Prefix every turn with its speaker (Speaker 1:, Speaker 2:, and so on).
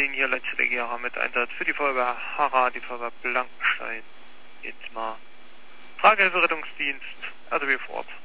Speaker 1: Berlin hier, letzte Gera mit Einsatz für die Feuerwehr Harra, die Feuerwehr Blankenstein, Itmar. Tragehilfe Rettungsdienst, RTW vor Ort.